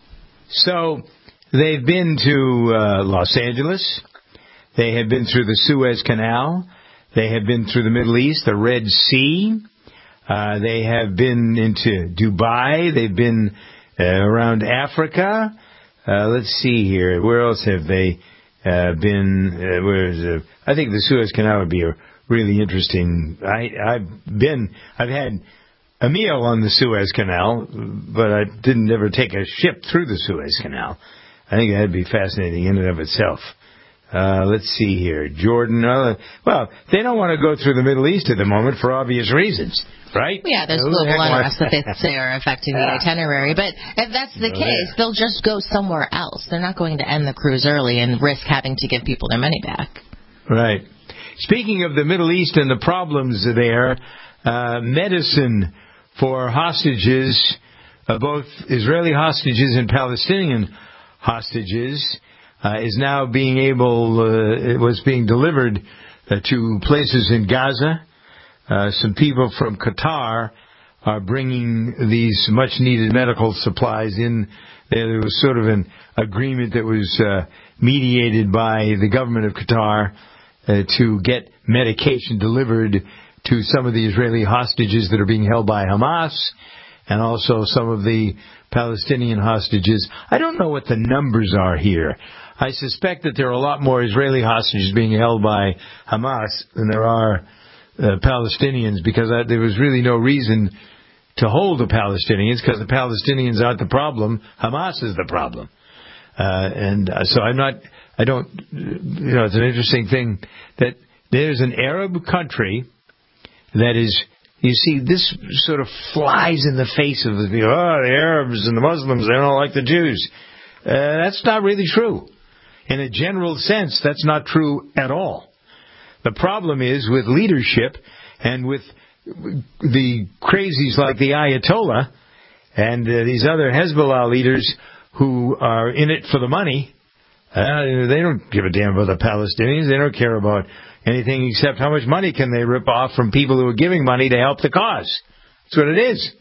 So they've been to uh, Los Angeles. They have been through the Suez Canal. They have been through the Middle East, the Red Sea. Uh, they have been into Dubai. They've been uh, around Africa. Uh, let's see here. Where else have they uh, been? Uh, where's uh, I think the Suez Canal would be a really interesting. I, I've been, I've had a meal on the Suez Canal, but I didn't ever take a ship through the Suez Canal. I think that'd be fascinating in and of itself. Uh, let's see here. Jordan, uh, well, they don't want to go through the Middle East at the moment for obvious reasons, right? Yeah, there's global unrest that they say are affecting the itinerary. But if that's the case, they'll just go somewhere else. They're not going to end the cruise early and risk having to give people their money back. Right. Speaking of the Middle East and the problems there, uh, medicine for hostages, uh, both Israeli hostages and Palestinian hostages, uh, is now being able, uh, it was being delivered uh, to places in Gaza. Uh, some people from Qatar are bringing these much-needed medical supplies in. There was sort of an agreement that was uh, mediated by the government of Qatar uh, to get medication delivered to some of the Israeli hostages that are being held by Hamas, and also some of the Palestinian hostages. I don't know what the numbers are here. I suspect that there are a lot more Israeli hostages being held by Hamas than there are uh, Palestinians, because I, there was really no reason to hold the Palestinians, because the Palestinians aren't the problem. Hamas is the problem. Uh, and uh, so I'm not, I don't, you know, it's an interesting thing that there's an Arab country that is, you see, this sort of flies in the face of the people. Oh, the Arabs and the Muslims, they don't like the Jews. Uh, that's not really true. In a general sense, that's not true at all. The problem is with leadership and with the crazies like the Ayatollah and uh, these other Hezbollah leaders who are in it for the money. Uh, they don't give a damn about the Palestinians. They don't care about anything except how much money can they rip off from people who are giving money to help the cause. That's what it is.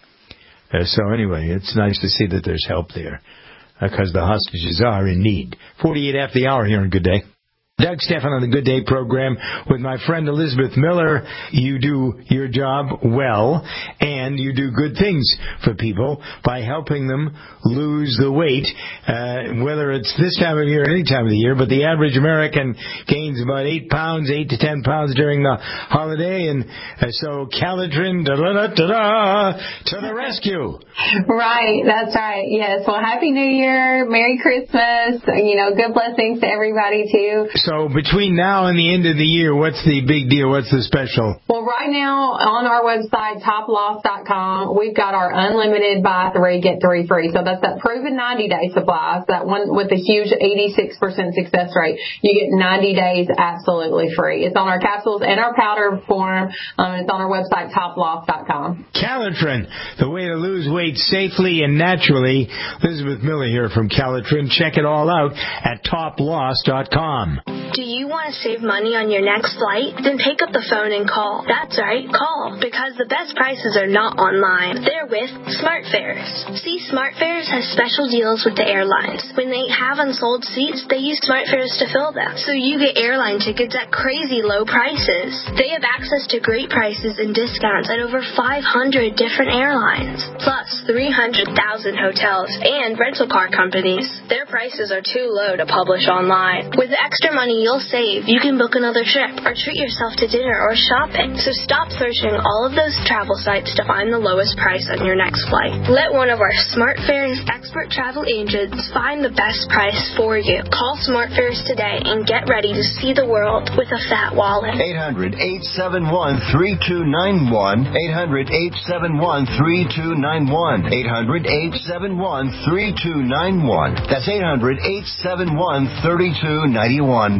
Uh, so anyway, it's nice to see that there's help there, because uh, the hostages are in need. forty-eight after the hour here on Good Day. Doug Stephan on the Good Day program with my friend Elizabeth Miller. You do your job well, and you do good things for people by helping them lose the weight, uh, whether it's this time of year or any time of the year. But the average American gains about eight pounds, eight to ten pounds during the holiday, and uh, so Calitrin, da-da-da-da-da, to the rescue. Right, that's right. Yes, well, Happy New Year, Merry Christmas, you know, good blessings to everybody, too. So between now and the end of the year, what's the big deal? What's the special? Well, right now on our website, top loss dot com, we've got our unlimited buy three, get three free. So that's that proven ninety-day supply. So that one with the huge eighty-six percent success rate. You get ninety days absolutely free. It's on our capsules and our powder form. Um, it's on our website, top loss dot com. Calitrin, the way to lose weight safely and naturally. Elizabeth Miller here from Calitrin. Check it all out at top loss dot com. Do you want to save money on your next flight? Then pick up the phone and call. That's right, call. Because the best prices are not online. They're with SmartFares. See, SmartFares has special deals with the airlines. When they have unsold seats, they use SmartFares to fill them. So you get airline tickets at crazy low prices. They have access to great prices and discounts at over five hundred different airlines. Plus three hundred thousand hotels and rental car companies. Their prices are too low to publish online. With the extra money you'll save, you can book another trip or treat yourself to dinner or shopping. So stop searching all of those travel sites to find the lowest price on your next flight. Let one of our SmartFares expert travel agents find the best price for you. Call SmartFares today and get ready to see the world with a fat wallet. eight hundred, eight seven one, three two nine one. eight hundred, eight seven one, three two nine one. eight hundred, eight seven one, three two nine one. That's eight hundred, eight seven one, three two nine one.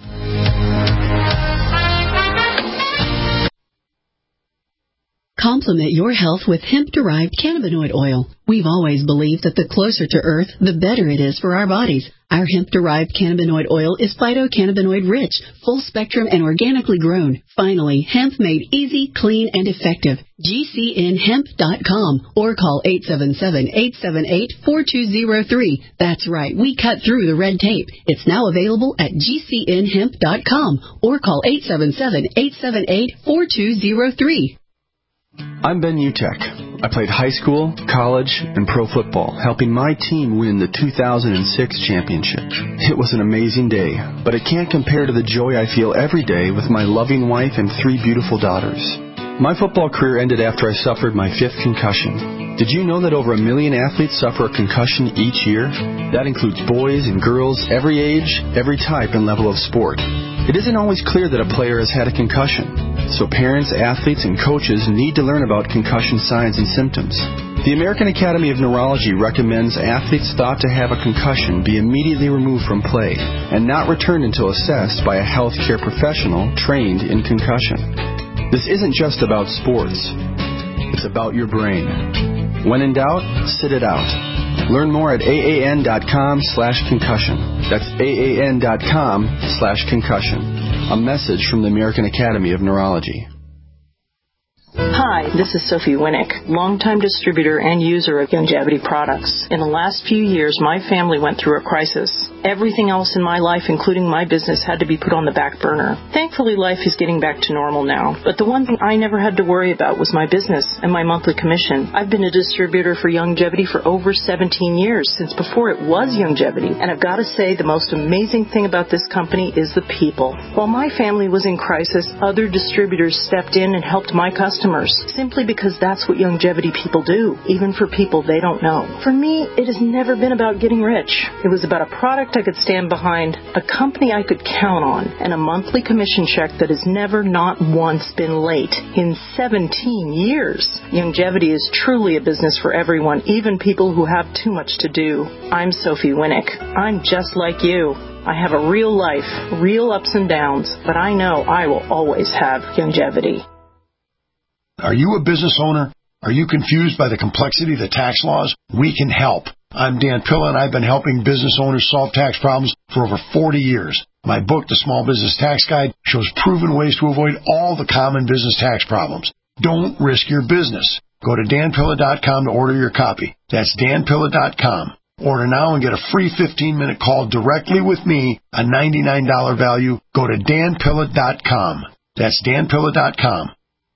Complement your health with hemp-derived cannabinoid oil. We've always believed that the closer to Earth, the better it is for our bodies. Our hemp-derived cannabinoid oil is phytocannabinoid-rich, full-spectrum, and organically grown. Finally, hemp made easy, clean, and effective. G C N hemp dot com or call eight seven seven, eight seven eight, four two zero three. That's right, we cut through the red tape. It's now available at G C N hemp dot com or call eight seven seven, eight seven eight, four two zero three. I'm Ben Utek. I played high school, college, and pro football, helping my team win the two thousand six championship. It was an amazing day, but it can't compare to the joy I feel every day with my loving wife and three beautiful daughters. My football career ended after I suffered my fifth concussion. Did you know that over a million athletes suffer a concussion each year? That includes boys and girls, every age, every type and level of sport. It isn't always clear that a player has had a concussion, so parents, athletes, and coaches need to learn about concussion signs and symptoms. The American Academy of Neurology recommends athletes thought to have a concussion be immediately removed from play and not returned until assessed by a healthcare professional trained in concussion. This isn't just about sports. It's about your brain. When in doubt, sit it out. Learn more at aan.com slash concussion. That's aan.com slash concussion. A message from the American Academy of Neurology. Hi, this is Sophie Winnick, longtime distributor and user of Youngevity products. In the last few years, my family went through a crisis. Everything else in my life, including my business, had to be put on the back burner. Thankfully, life is getting back to normal now. But the one thing I never had to worry about was my business and my monthly commission. I've been a distributor for Youngevity for over seventeen years, since before it was Youngevity. And I've got to say, the most amazing thing about this company is the people. While my family was in crisis, other distributors stepped in and helped my customers, simply because that's what Youngevity people do, even for people they don't know. For me, it has never been about getting rich. It was about a product I could stand behind, a company I could count on, and a monthly commission check that has never not once been late in seventeen years. Youngevity is truly a business for everyone, even people who have too much to do. I'm Sophie Winnick. I'm just like you. I have a real life, real ups and downs, but I know I will always have Youngevity. Are you a business owner? Are you confused by the complexity of the tax laws? We can help. I'm Dan Pilla, and I've been helping business owners solve tax problems for over forty years. My book, The Small Business Tax Guide, shows proven ways to avoid all the common business tax problems. Don't risk your business. Go to dan pilla dot com to order your copy. That's dan pilla dot com. Order now and get a free fifteen-minute call directly with me, a ninety-nine dollars value. Go to dan pilla dot com. That's dan pilla dot com.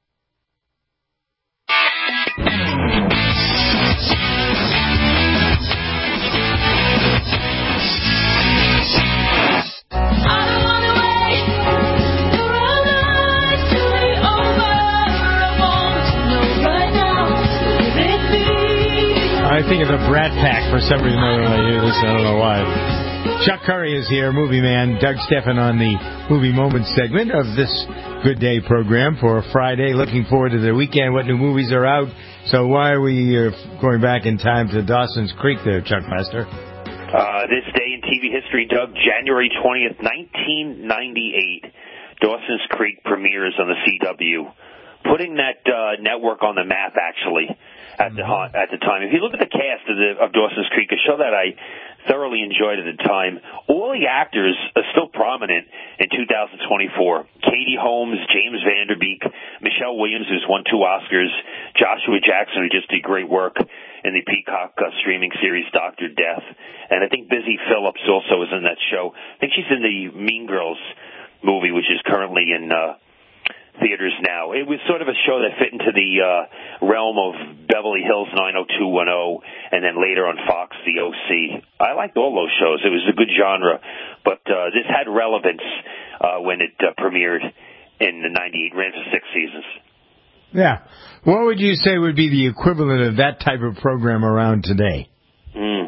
I think of the Brat Pack for some reason when I hear this. I don't know why. Chuck Curry is here, movie man. Doug Stephan on the Movie Moments segment of this Good Day program for Friday. Looking forward to the weekend, what new movies are out. So why are we uh, going back in time to Dawson's Creek there, Chuck Master? Uh, this day in T V history, Doug, January twentieth, nineteen ninety-eight. Dawson's Creek premieres on the C W, putting that uh, network on the map, actually. At the at the time, if you look at the cast of, the, of Dawson's Creek, a show that I thoroughly enjoyed at the time, all the actors are still prominent in two thousand twenty-four. Katie Holmes, James Van Der Beek, Michelle Williams, who's won two Oscars, Joshua Jackson, who just did great work in the Peacock uh, streaming series Doctor Death, and I think Busy Phillips also is in that show. I think she's in the Mean Girls movie, which is currently in Uh, theaters now. It was sort of a show that fit into the uh, realm of Beverly Hills nine oh two one oh, and then later on Fox, The O C. I liked all those shows. It was a good genre, but uh, this had relevance uh, when it uh, premiered in the ninety-eight, ran for six seasons. Yeah. What would you say would be the equivalent of that type of program around today? Mm.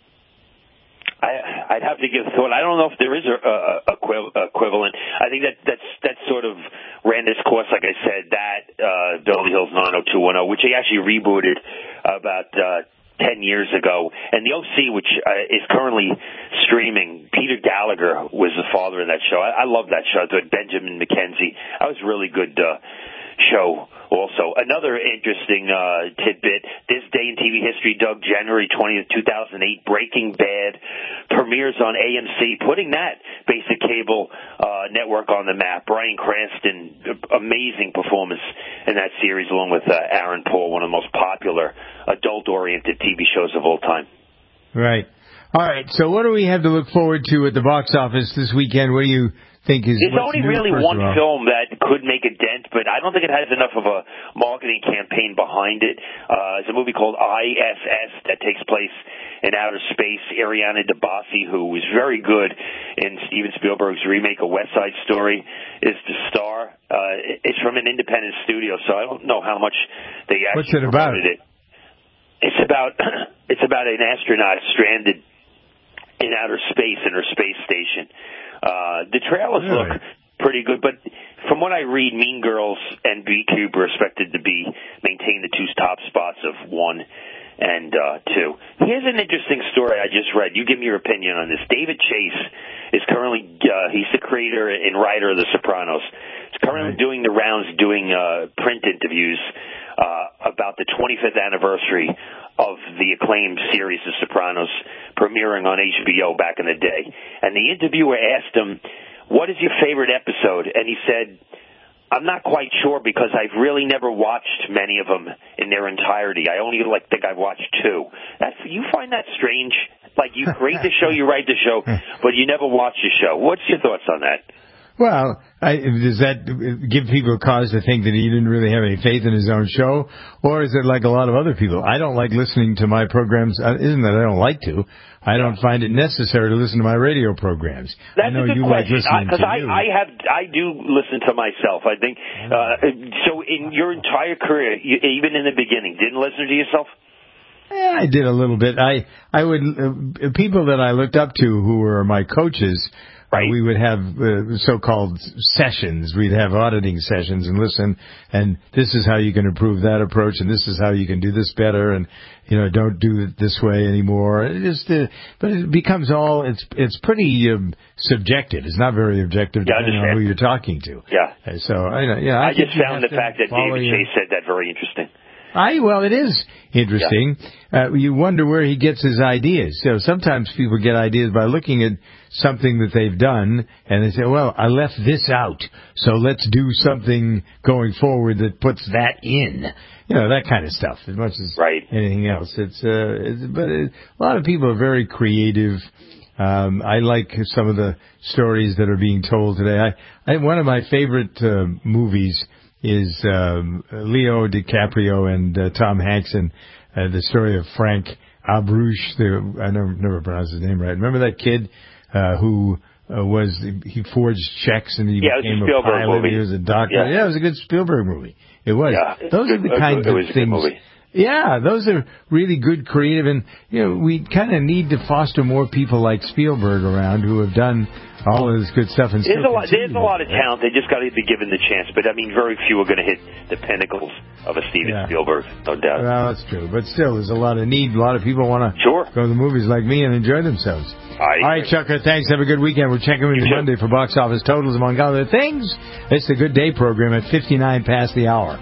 I, I'd have to give thought. I don't know if there is a, a, a equivalent. I think that that's that sort of ran its course, like I said, that uh, Beverly Hills nine oh two one oh, which they actually rebooted about uh, ten years ago, and the O C, which uh, is currently streaming. Peter Gallagher was the father in that show. I, I love that show. Benjamin McKenzie. That was a really good uh, show. Also, another interesting uh, tidbit, this day in T V history, Doug, January twentieth, two thousand eight, Breaking Bad premieres on A M C, putting that basic cable uh, network on the map. Bryan Cranston, amazing performance in that series, along with uh, Aaron Paul, one of the most popular adult-oriented T V shows of all time. Right. All right, so what do we have to look forward to at the box office this weekend? What do you think is There's only new, really one film that could make a dent, but I don't think it has enough of a marketing campaign behind it. Uh, it's a movie called I S S that takes place in outer space. Ariana DeBose, who was very good in Steven Spielberg's remake of West Side Story, is the star. Uh, it's from an independent studio, so I don't know how much they actually What's it about? promoted it. it's about it's about an astronaut stranded in outer space in her space station. Uh, the trailers really? look pretty good, but from what I read, Mean Girls and B Cube are expected to be maintain the two top spots of one and uh, two. Here's an interesting story I just read. You give me your opinion on this. David Chase is currently uh, he's the creator and writer of The Sopranos. He's currently right. doing the rounds, doing uh, print interviews uh, about the twenty-fifth anniversary of the acclaimed series The Sopranos premiering on H B O back in the day. And the interviewer asked him, what is your favorite episode? And he said, I'm not quite sure because I've really never watched many of them in their entirety. I only like think I've watched two. That's, you find that strange? Like, you create the show, you write the show, but you never watch the show. What's your thoughts on that? Well, I, does that give people a cause to think that he didn't really have any faith in his own show? Or is it like a lot of other people? I don't like listening to my programs. It isn't that I don't like to. I don't find it necessary to listen to my radio programs. That's I know a good you question. like listening Because to I, you. I have, I do listen to myself. I think uh, so. In your entire career, you, even in the beginning, didn't listen to yourself? Yeah, I did a little bit. I I would uh, people that I looked up to who were my coaches. Right. Uh, we would have uh, so-called sessions. We'd have auditing sessions and listen, and this is how you can improve that approach, and this is how you can do this better, and, you know, don't do it this way anymore. It just, uh, but it becomes all, it's it's pretty um, subjective. It's not very objective yeah, depending on who you're talking to. Yeah. Uh, so, I, yeah, I, I just found the fact that David you. Chase said that very interesting. I well, it is interesting. Yeah. Uh, you wonder where he gets his ideas. So sometimes people get ideas by looking at something that they've done, and they say, "Well, I left this out, so let's do something going forward that puts that in." You know, that kind of stuff. As much as right. anything else, it's. Uh, it's but it, a lot of people are very creative. Um, I like some of the stories that are being told today. I, I one of my favorite uh, movies is um, Leo DiCaprio and uh, Tom Hanks and uh, the story of Frank Abrouche. The, I never, never pronounced his name right. Remember that kid uh, who uh, was he forged checks and he yeah, became a, a pilot. movie. He was a doctor. Yeah. yeah, it was a good Spielberg movie. It was. Yeah, those are the kinds it of was a things. Good movie. Yeah, those are really good, creative, and you know we kind of need to foster more people like Spielberg around who have done all of this good stuff. And there's still a lot. There's a lot of talent. They just got to be given the chance. But I mean, very few are going to hit the pinnacles of a Steven yeah. Spielberg, no doubt. Well, that's true. But still, there's a lot of need. A lot of people want to sure. go to the movies like me and enjoy themselves. I all right, Chucker. Thanks. Have a good weekend. We're checking with you Monday for box office totals among other things. It's the Good Day program at fifty-nine past the hour.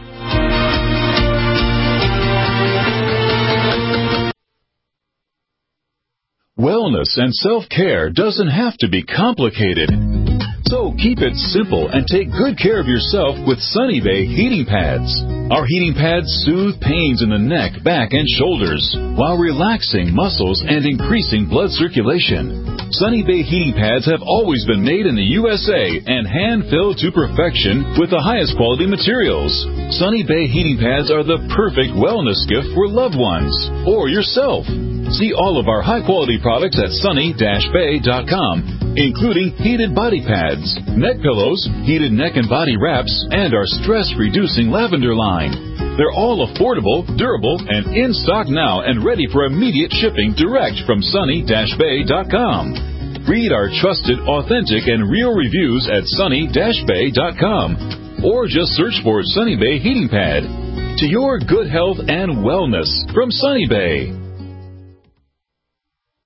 Wellness and self-care doesn't have to be complicated. So keep it simple and take good care of yourself with Sunny Bay heating pads. Our heating pads soothe pains in the neck, back, and shoulders while relaxing muscles and increasing blood circulation. Sunny Bay heating pads have always been made in the U S A and hand-filled to perfection with the highest quality materials. Sunny Bay heating pads are the perfect wellness gift for loved ones or yourself. See all of our high-quality products at sunny dash bay dot com, including heated body pads, neck pillows, heated neck and body wraps, and our stress-reducing lavender line. They're all affordable, durable, and in stock now and ready for immediate shipping direct from sunny dash bay dot com. Read our trusted, authentic, and real reviews at sunny dash bay dot com, or just search for Sunny Bay Heating Pad. To your good health and wellness from Sunny Bay.